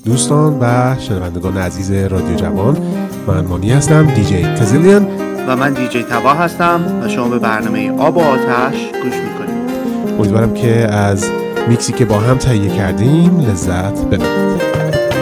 دوستان و شنوندگان عزیز رادیو جوان، من مانی هستم، دیجی کزیلیان، و من دیجی تبا هستم و شما به برنامه آب و آتش گوش میکنید. امیدوارم که از میکسی که با هم تهیه کردیم لذت ببرید.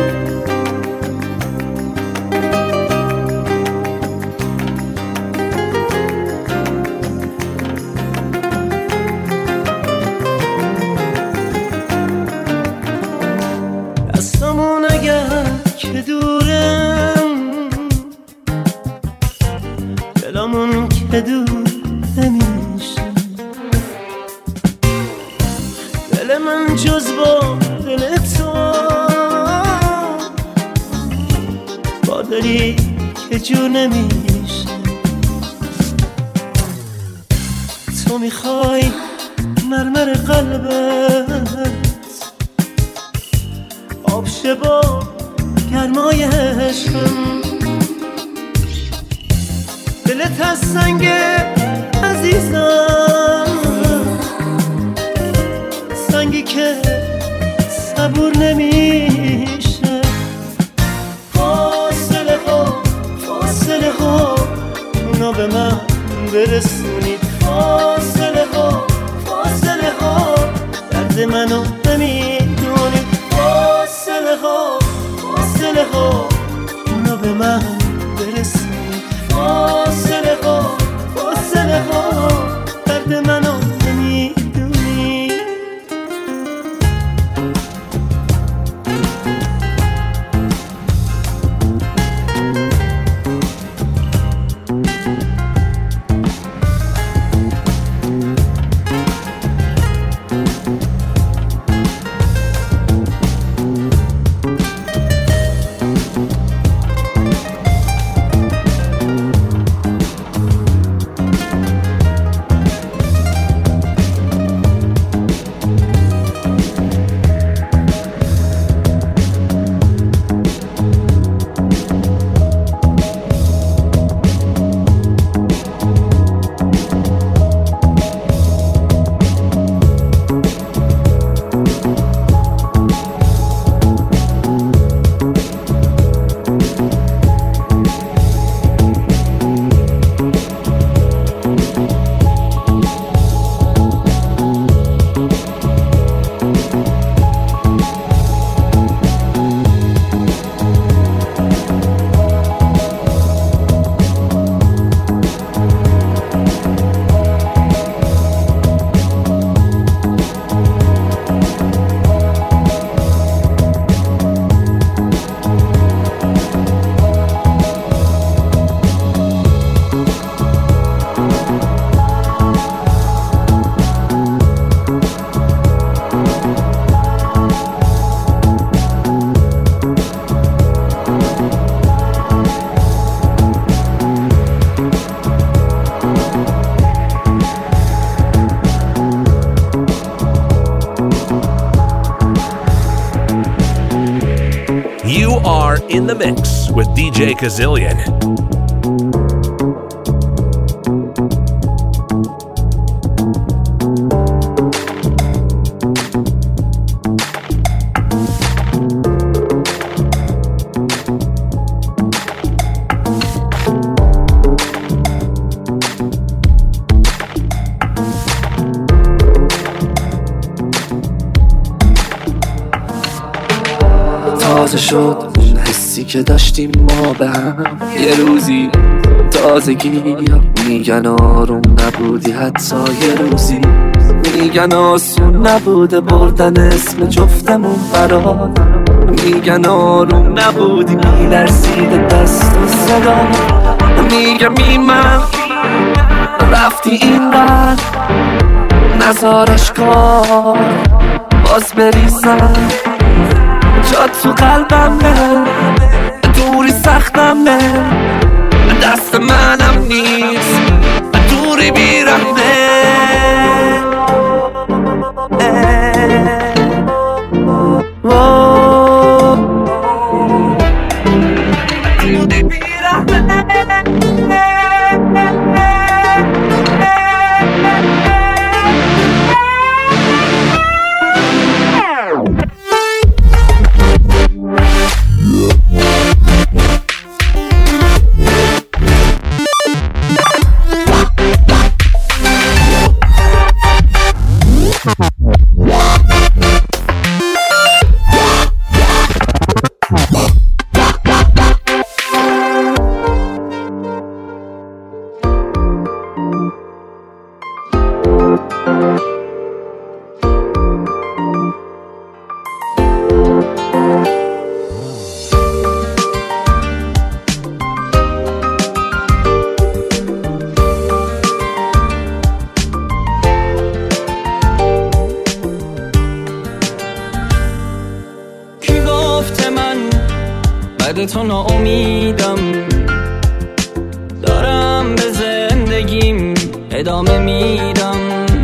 تو میخوای مرمر قلبت آب شه با گرمای عشقم، دلت از سنگ عزیزم، سنگی که صبور نمیشه. فاصله ها اونا به من برسونید، فاصله ها درد منو نمیدونید، فاصله ها اونا به من برسونید، فاصله ها درد منو نمیدونید. In the mix with DJ Kazillion. تازه شد حسی که داشتیم ما به هم، یه روزی تازگی میگن آروم نبودی، حتی یه روزی میگن آسون نبوده بردن اسم جفتمون برات، میگن آروم نبودی میلرزید دست و صدا، میگم من رفتی این بر نزارش کار باز بریزم، جا تو قلبمه دوری سختمه، دست منم نیست دوری بیرمه. بعد تو ناامیدم، دارم به زندگیم ادامه میدم.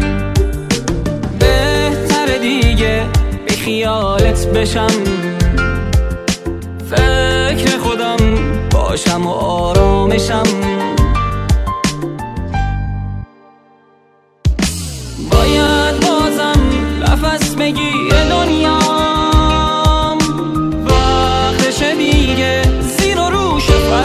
بهتره دیگه بی خیالت بشم، فکر خودم باشم و آرامشم. باید بازم نفس بگیر دنیام، وقتشه دیگه زیر و روش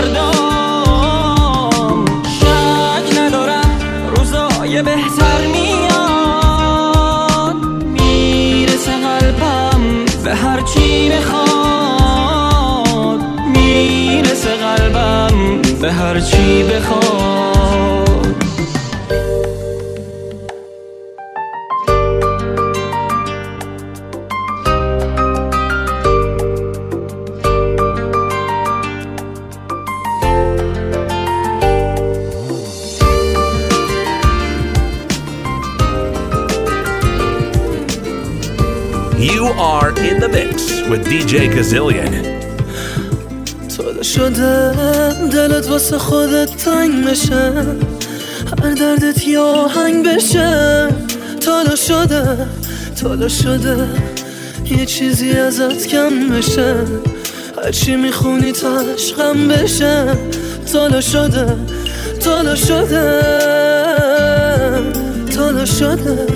فردام. شک ندارم روزای بهتر میاد، میرسه قلبم به هر چی بخواد، میرسه قلبم به هر چی بخواد. You are in the mix with DJ Kazillion. تالا شده دلت واسه خودت تنگ بشه، هر دردت یه آهنگ بشه. تالا شده یه چیزی ازت کم بشه، هرچی میخونی تاش غم بشه. تالا شده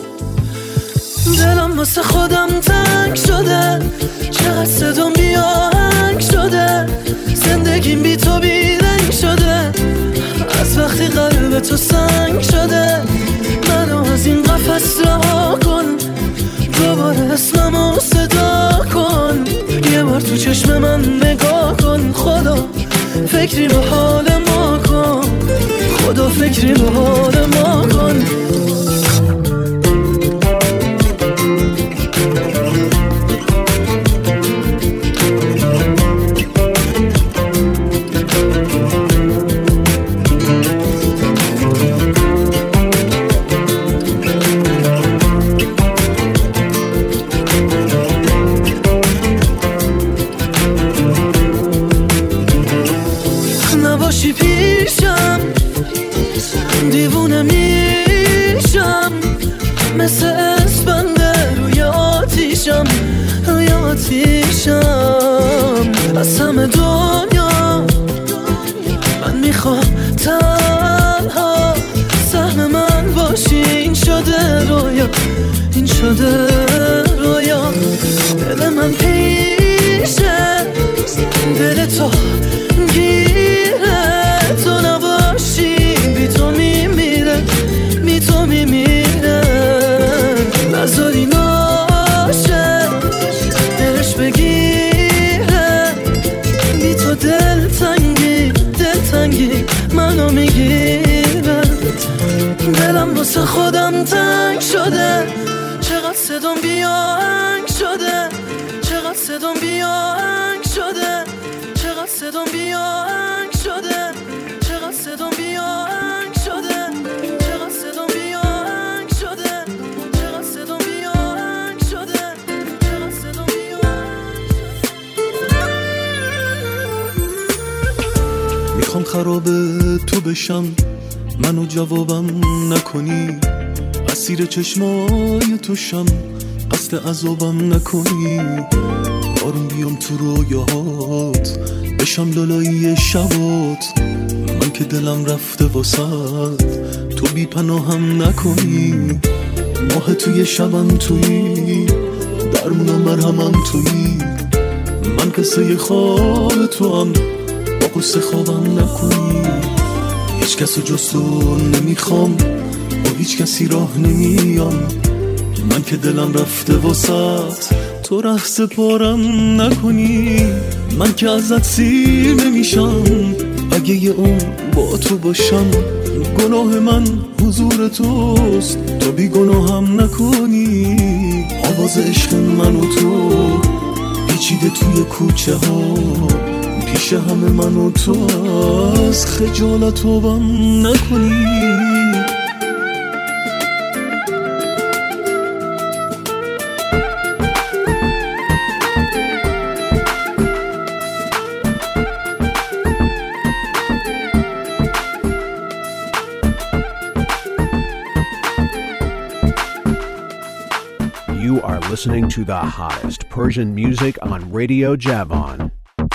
دلم واسه خودم تنگ شده، چقدر صدام بی آهنگ شده، زندگیم بی تو بی رنگ شده. از وقتی قلب تو سنگ شده، منو از این قفس رها کن، دوباره اسممو صدا کن، یه بار تو چشم من نگاه کن. خدا فکری به حال ما کن، خدا فکری به حال ما کن. نباشی پیشم دیوونه میشم، مثل اسپنده روی آتیشم. از همه دنیا من میخوام تنها، سهم من باشی. این شده رویا، دل من پیشه، دل تو گیره، تو نباشی بی تو میمیره. نذاری ناشه دلش بگیره، بی تو دلتنگی منو میگیره. دلم واسه خودم تنگ شده، چقدر صدام بی آهنگ شده، چقدر صدام بی آهنگ شده، چقدر صدام بی آهنگ شده، چقدر صدام بی آهنگ شده، چقدر صدام بی آهنگ شده، چقدر صدام بی آهنگ شده، چقدر صدام بی آهنگ شده. میخوام خراب تو بشم، منو جوابم نکنی، اسیر چشمای توشم، قصد عذابم نکنی. آروم بیام تو رویاهات، بشم لالایی شبات، من که دلم رفته واسط، تو بی پناهم نکنی. ماه توی شبم تویی، درمونم مرهمم تویی، من قصه خواب تو هم، با قصه خوابم نکنی. هیچ کس رو جز تو نمیخوام، با هیچ کسی راه نمیام، من که دلم رفته واسط، تو ره سپارم نکنی. من که ازت سیر نمیشم، اگه یه عمر با تو باشم، گناه من حضور توست، تو بی گناهم نکنی. آواز عشق من و تو پیچیده توی کوچه ها، پیش همه من و تو، از خجالت توبم نکنی. listening to the hottest Persian music on Radio Javan.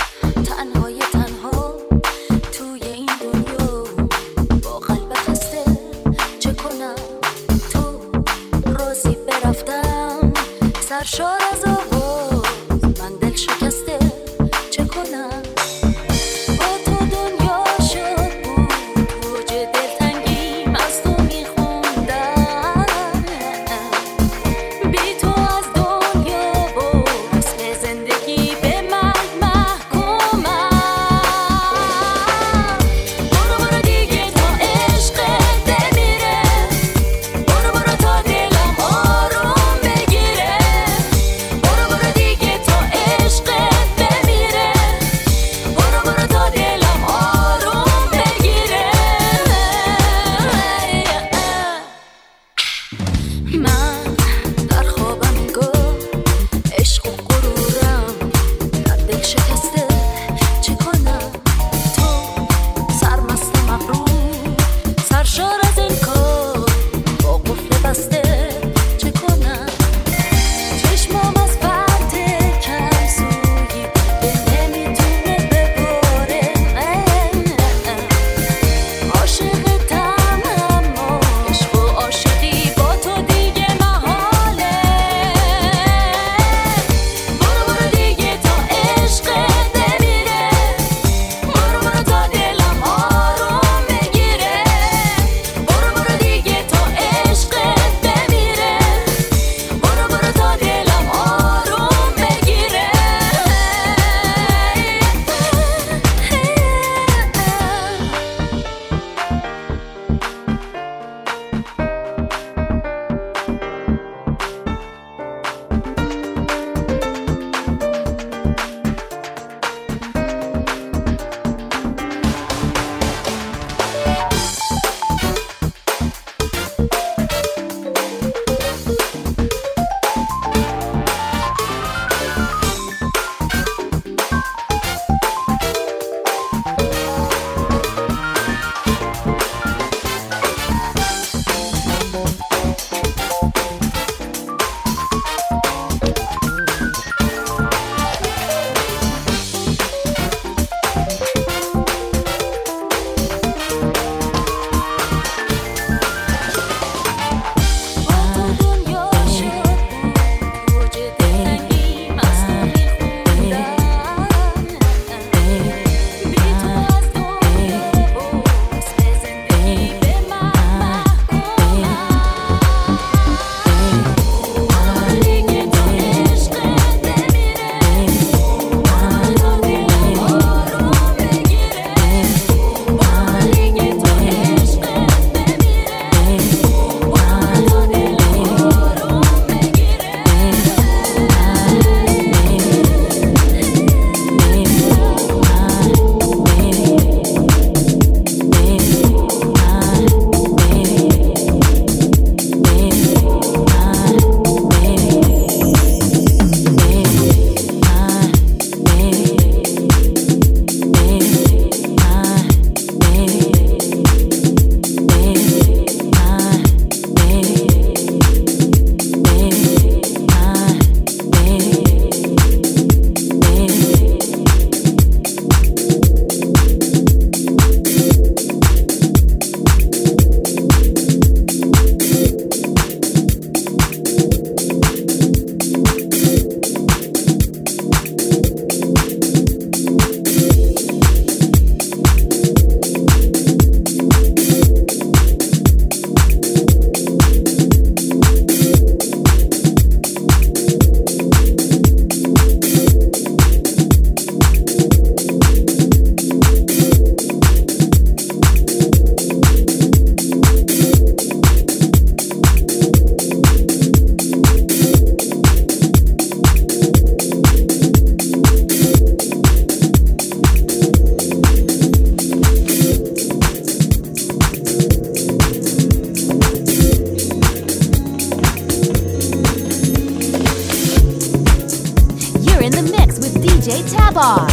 Tabar.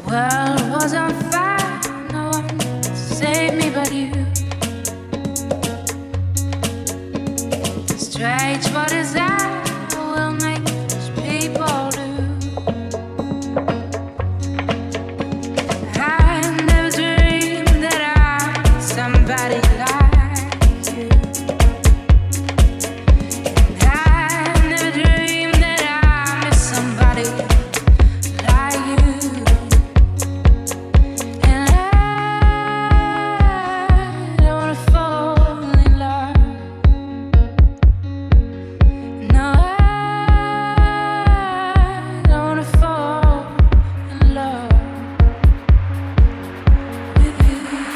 World was on fire, no one saved me but you. Strange, what is that will make people do? I never dreamed that I'm somebody like you. I never dreamed that I'm somebody like you. And I don't wanna fall in love. No, I don't wanna fall in love with you.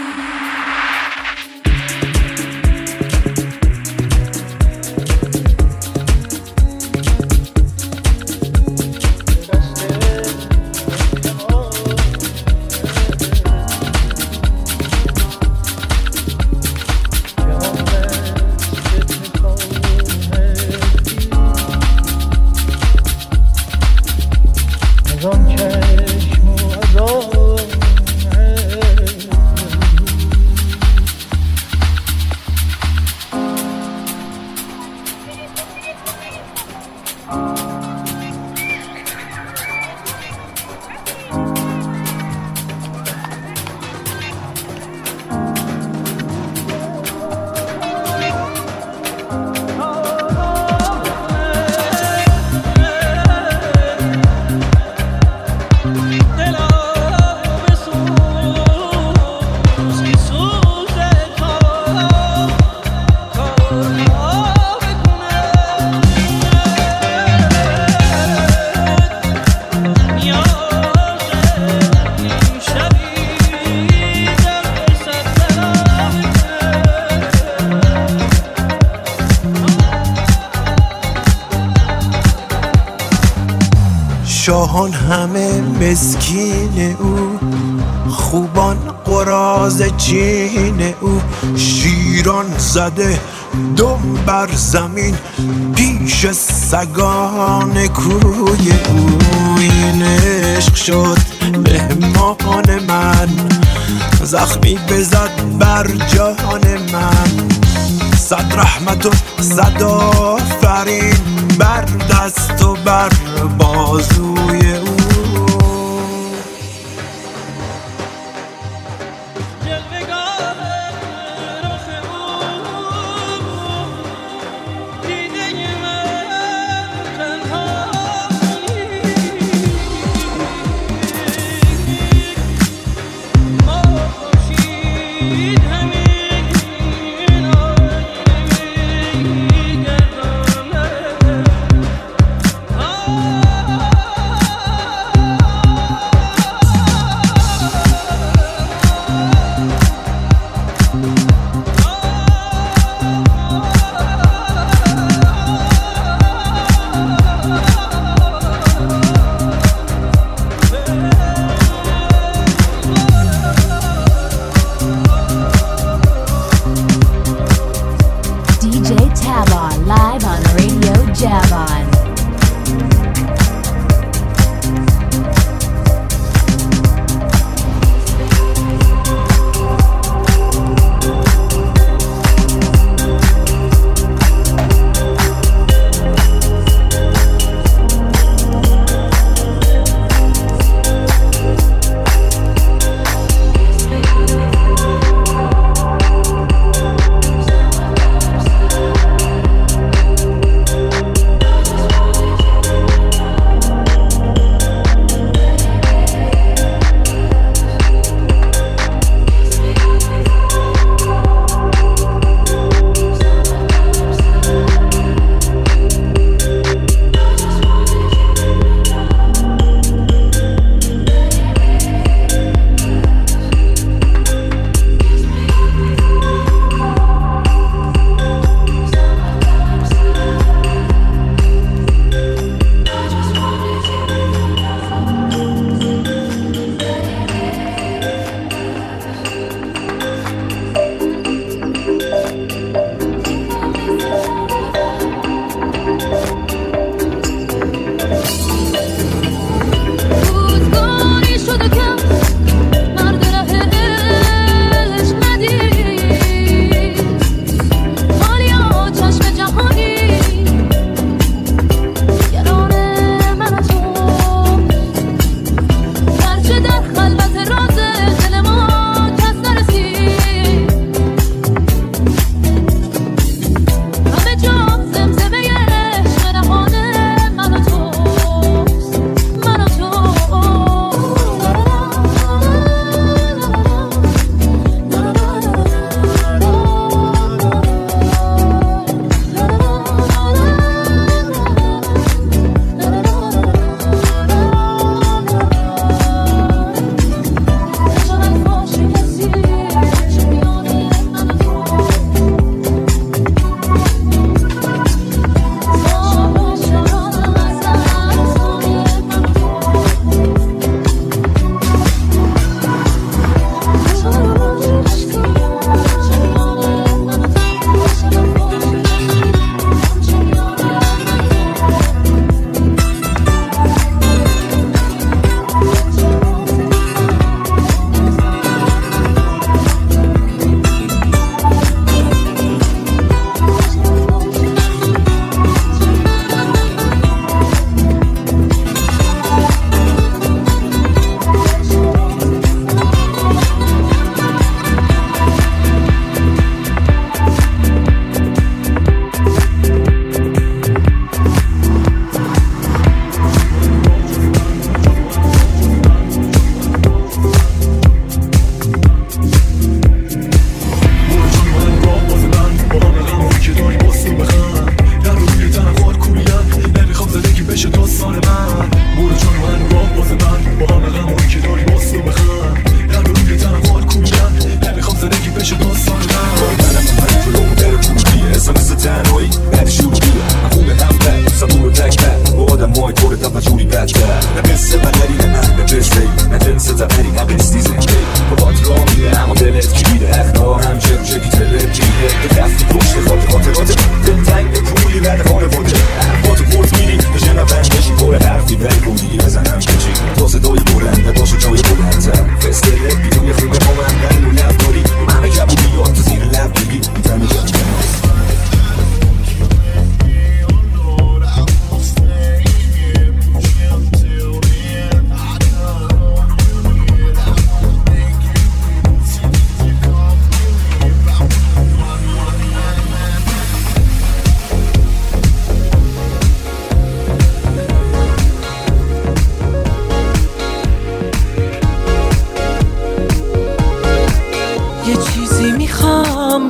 شاهان همه مسکین او، خوبان قراض چین او. شیران زده دم بر زمین پیش سگان کوی او. این عشق شد مهمان من، زخمی بزد بر جان من. صد رحمت و صد آفرین بر دست و بر بازوی او.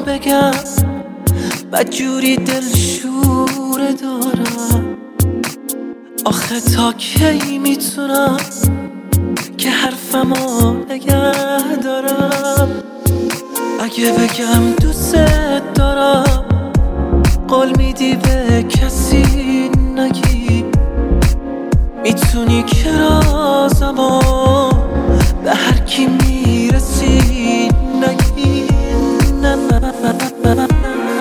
بگم بدجوری دلشوره دارم. آخه تا کی میتونم که حرفمو نگه دارم؟ اگه بگم دوست دارم قول میدی به کسی نگی؟ میتونی که رازمو به هر کی میرسی نگی؟ نه نه نه نه نه.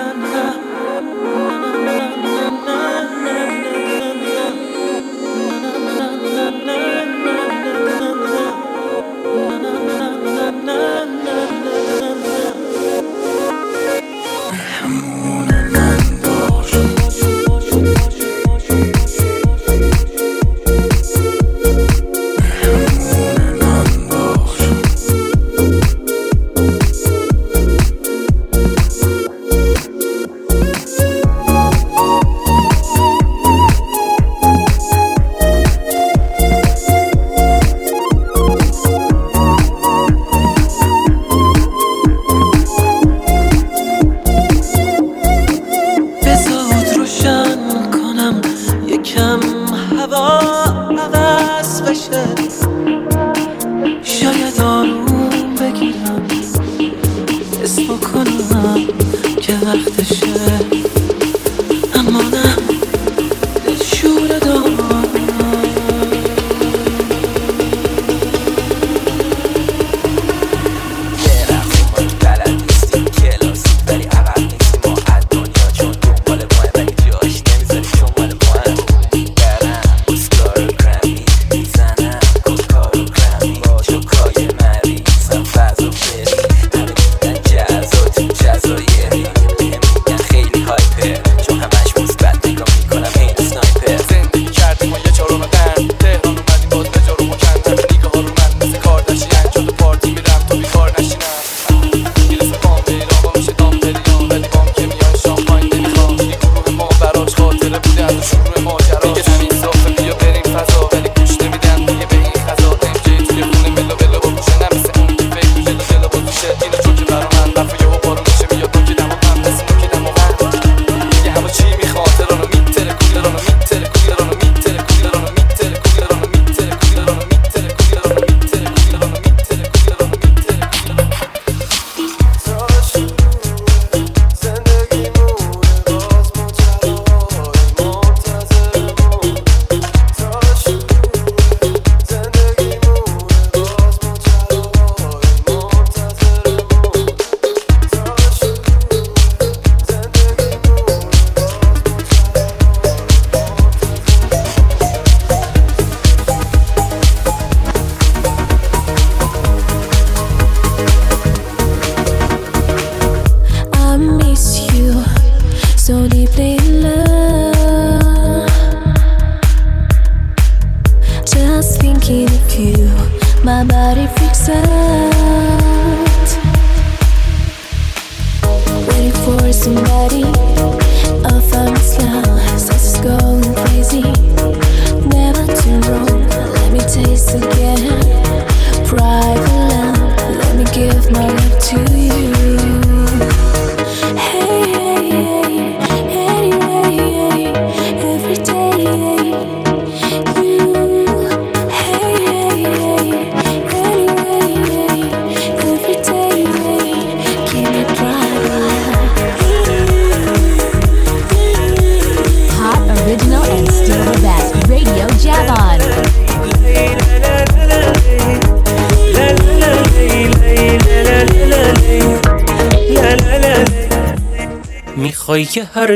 میخوای که هر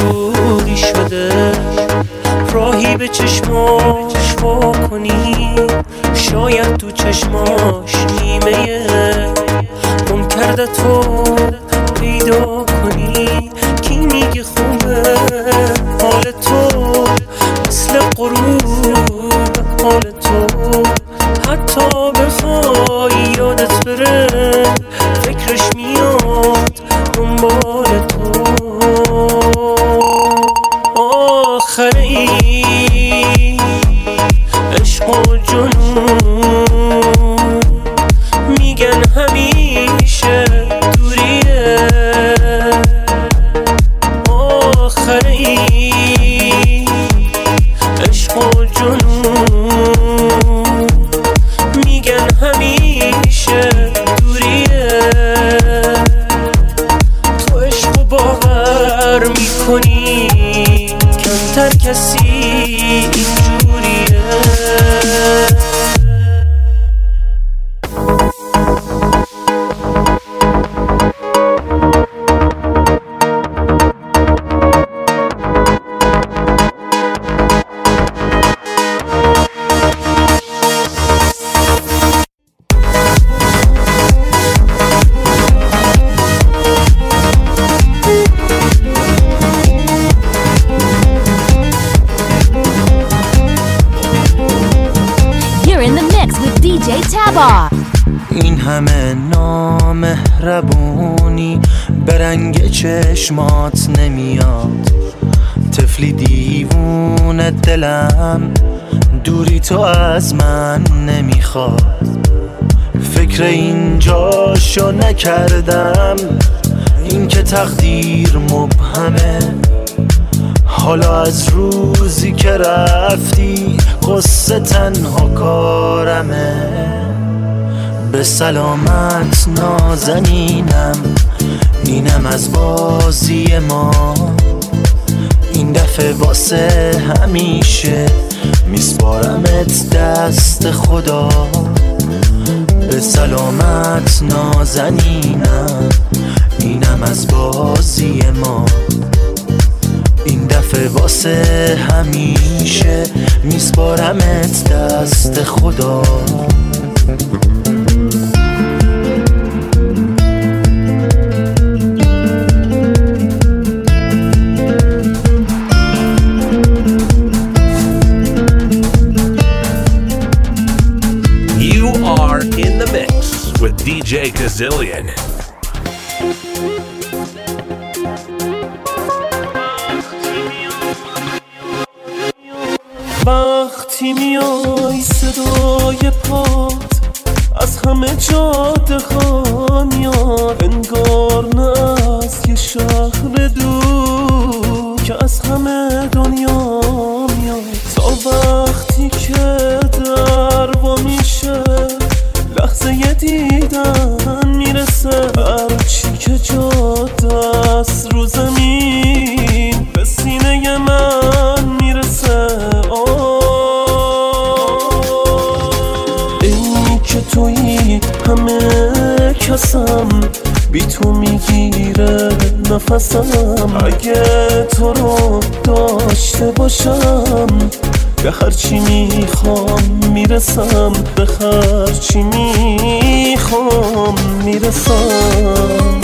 جوری شده راهی به چشماش وا کنی، شاید تو چشماش نیمه گم کرده تو پیدا کنی. کی میگه خوبه حال تو مثل غروب حال تو، حتی بخوای یادت بره فکرش میاد دنبال تو. آخره ای عشق و جنون میگن همیشه دوریه، کسی اینجوریه. این همه نامهربونی به رنگ چشمات نمیاد، طفلی دیوونه دلم، دوری تو از من نمیخواد. فکر اینجاشو نکردم، این که تقدیر مبهمه. حالا از روزی که رفتی قصه تنها کارمه. به سلامت نازنینم، اینم از بازی ما. این دفعه واسه همیشه میسپارمت دست خدا. به سلامت نازنینم، اینم از بازی ما. این دفعه واسه همیشه میسپارمت دست خدا. You are in the mix with DJ Kazillion. وقتی میای صدای پات از همه جاده ها میاد، انگار نه از یه شهر دور که از همه دنیا میاد. تا وقتی که در وا میشه لحظه یه دیدن میرسه، هرچی که جاده است رو زمین به سینه من میرسه. تویی همه کسم، بی تو میگیره نفسم. اگه تو رو داشته باشم به هرچی میخوام میرسم، به هرچی میخوام میرسم.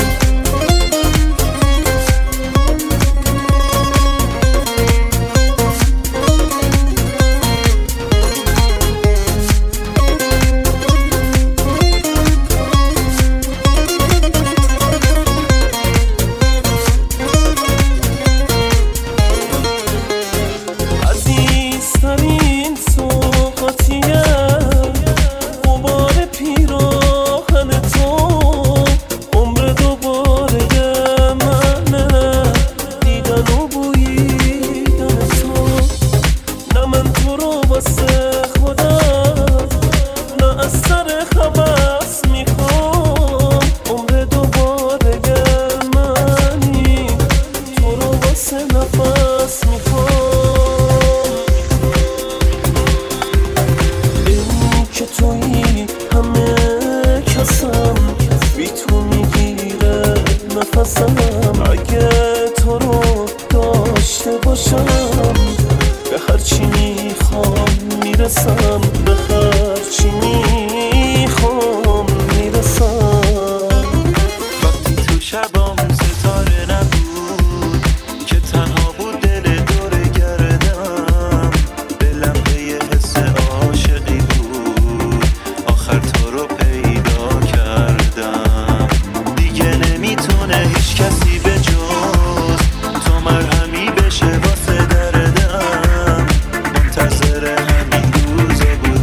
اگه تو رو داشته باشم به هرچی میخوام میرسم، به هرچی میخوام میرسم. وقتی تو شبام ستاره نبود که تنها بود دل دور گردم، دلم به یه حس عاشقی بود، آخر تو رو پیدا کردم. دیگه نمیتونه هیچ کسی به جز تو مرهمی بشه واسه دردم، منتظر همین روزا بود.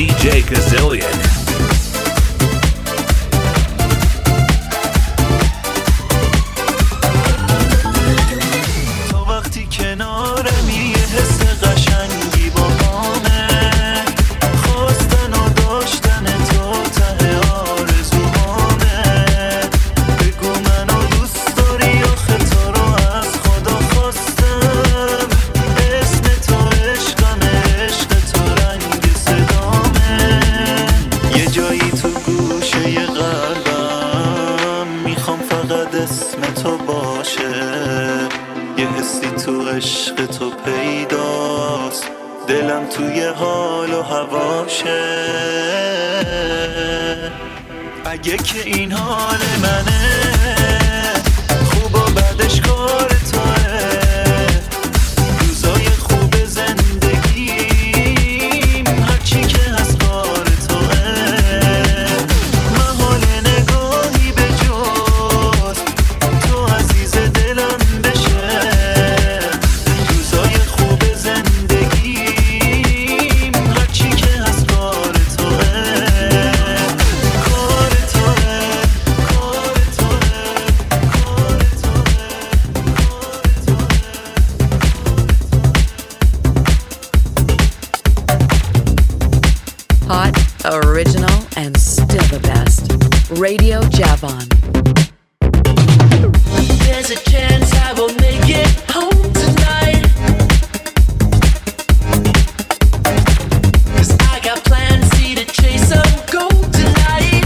DJ Kazillion. توی حال و هواشه اگه که این حال منه خوب و بعدش کار توه روزای خوب زندگیم هرچی که از کار توه محال نگاهی به جز تو عزیز دلم بشه روزای خوب زندگی Original and still the best. Radio Javon. There's a chance I will make it home tonight, 'cause I got plans, see to chase some gold tonight.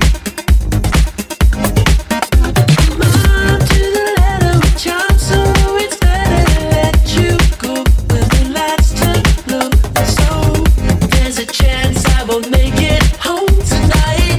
Mom to the letter with charm, so it's better to let you go when the lights turn low. So there's a chance I will make it home tonight.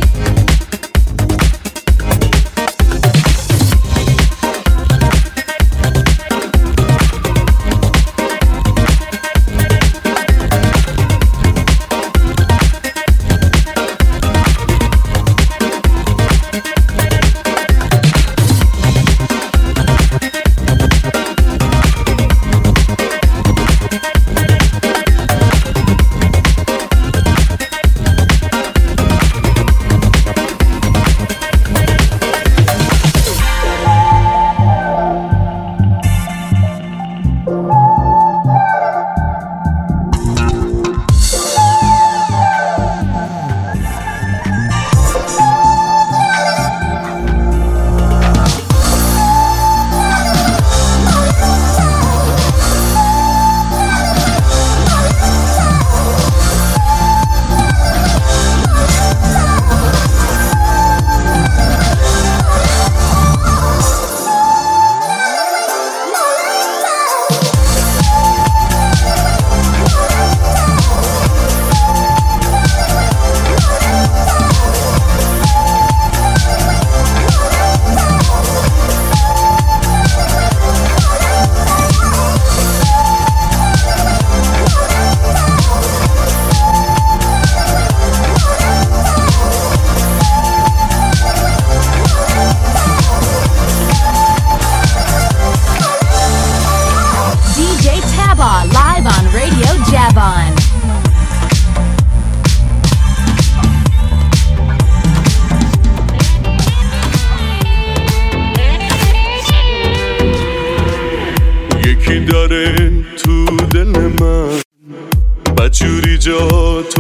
جوری جا تو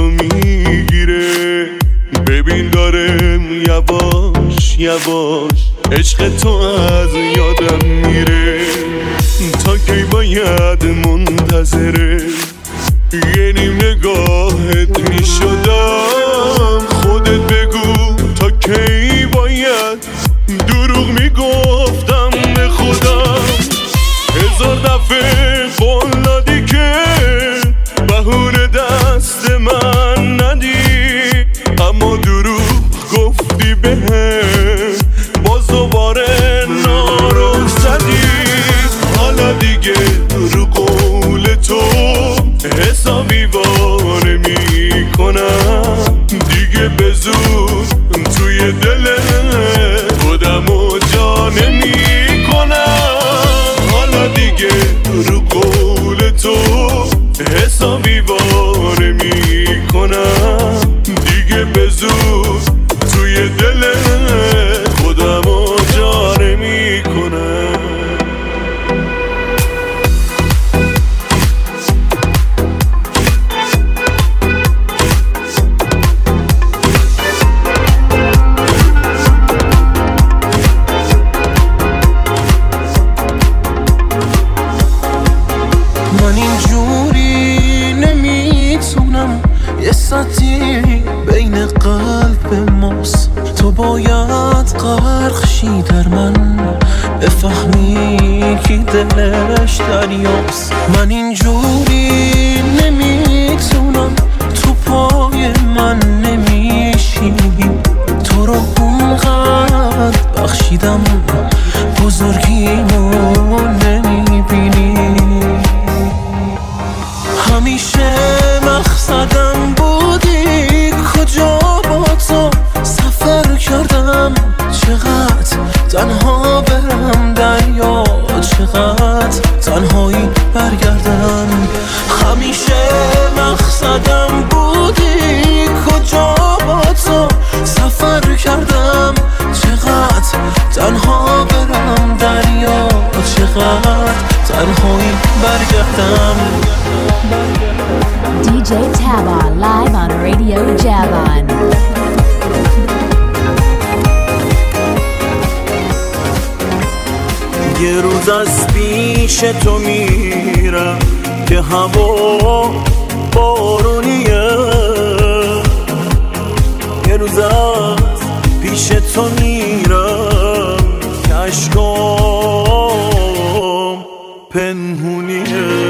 میگیره، ببین دارم یواش یواش عشق تو از یادم میره. تا کی باید منتظره یه نیم نگاهت میشدم؟ خودت بگو تا کی باید دروغ میگفتم به خودم. هزار دفعه قول دادی که بهونه دست من ندی، اما دروغ گفتی بهم باز دوباره نارو زدی. حالا دیگه رو قول تو حسابی واره میکنم، دیگه به زور توی دل خودمو جا نمیکنم. حالا دیگه رو قول تو حسابی واره میکنم، وسطی بین قلب ماست. تو باید غرق شی در من بفهمی کی دلش دریاست. من اینجوری نمیتونم تو پای من نمیشی. تو رو اونقدر بخشیدم بزرگیمو نمیبینی. همیشه مقصدم بودی کجا با تو سفر کردم. چقدر تنها برم دریا چقدر تنهایی برگردم. همیشه مقصدم بودی کجا با تو سفر کردم. چقدر تنها برم دریا چقدر تنهایی برگردم. DJ Taba live on Radio Javon. یه روز از پیش تو میرم که هوا بارونیه. یه روز از پیش تو میرم که عشقام پنهونیه.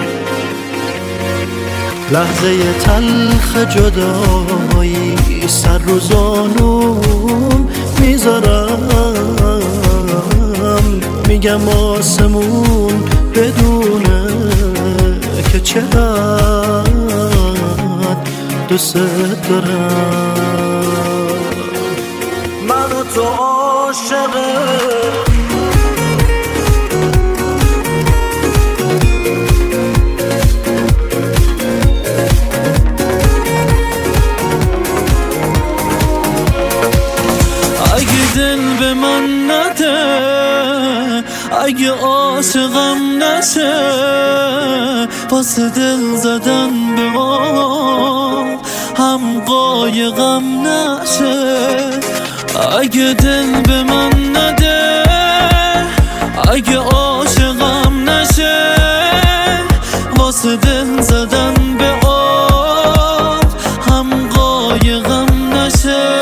لحظه تلخ جدایی سر رو زانوم میذارم. میگم آسمون بدونه که چقدر دوست دارم. من و تو عاشقه به من نده اگه عاشقم نشه. واسه دل زدن به آب هم قایقم نشه. اگه دل به من نده اگه عاشقم نشه. واسه دل زدن به آب هم قایقم نشه.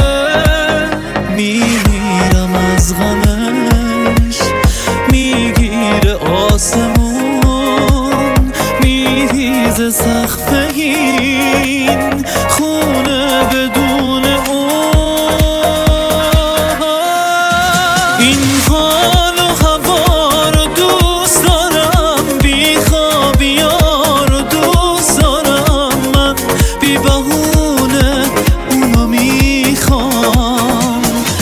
میمیرم از غمش میگیره آسمون میریزه سقف این خونه بدون اون. این حال و هوا رو دوست دارم بی خوابی ها رو دوست دارم. من بی بهونه اونو میخوام.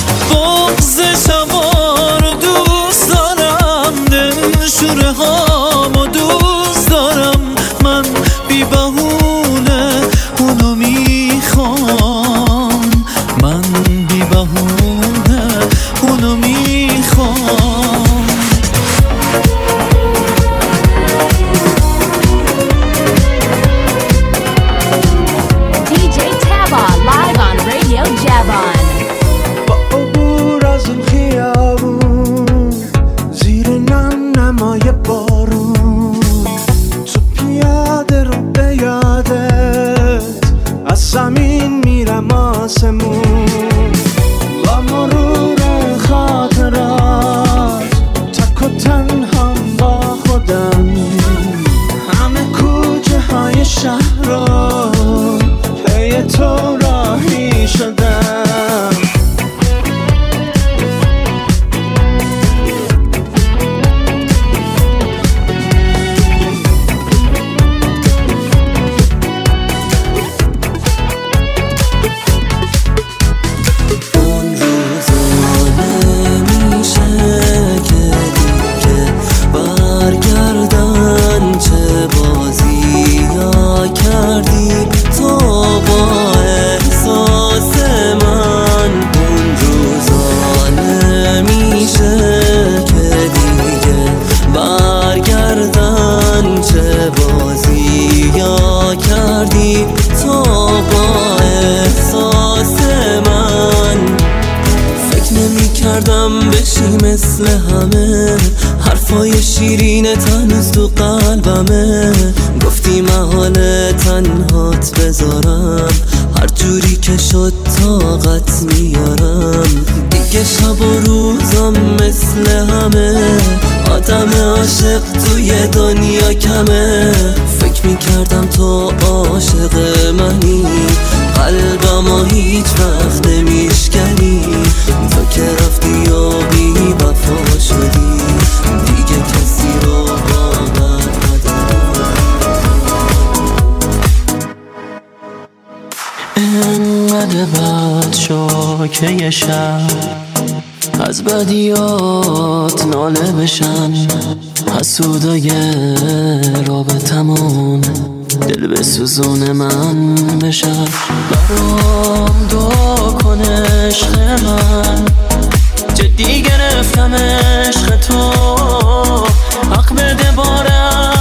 شوره هامو دوست دارم. من بی بهونه اونو میخوام. من بی بهونه اونو میخوام. DJ Taba live on Radio Javon. با عبور از اون خیابون زیر نمای بارون تو پیاده رو به یادت از زمین میرم آسمون. با مرور خاطرات تک و تنها با خودم همه کوچه های شهر رو پی تو راهی شدم. مثل همه حرفای شیرینت هنوز تو قلبمه. گفتی محال تنهات بذارم، هر جوری که شد طاقت میارم. دیگه شب و روزم مثل همه، آدم عاشق توی دنیا کمه. فکر میکردم تو عاشق منی، قلبم هیچ وقت نمیشکنی. تو که رفتی و بی وفا شدی، دیگه کسی رو باور ندارم. انقدر بد شو که یه شب از بدیات ناله بشن، حسودای رابطمون دل به سوزون من بشن. برام دعا کن عشق من، جدی گرفتم عشق تو، حق بده بارم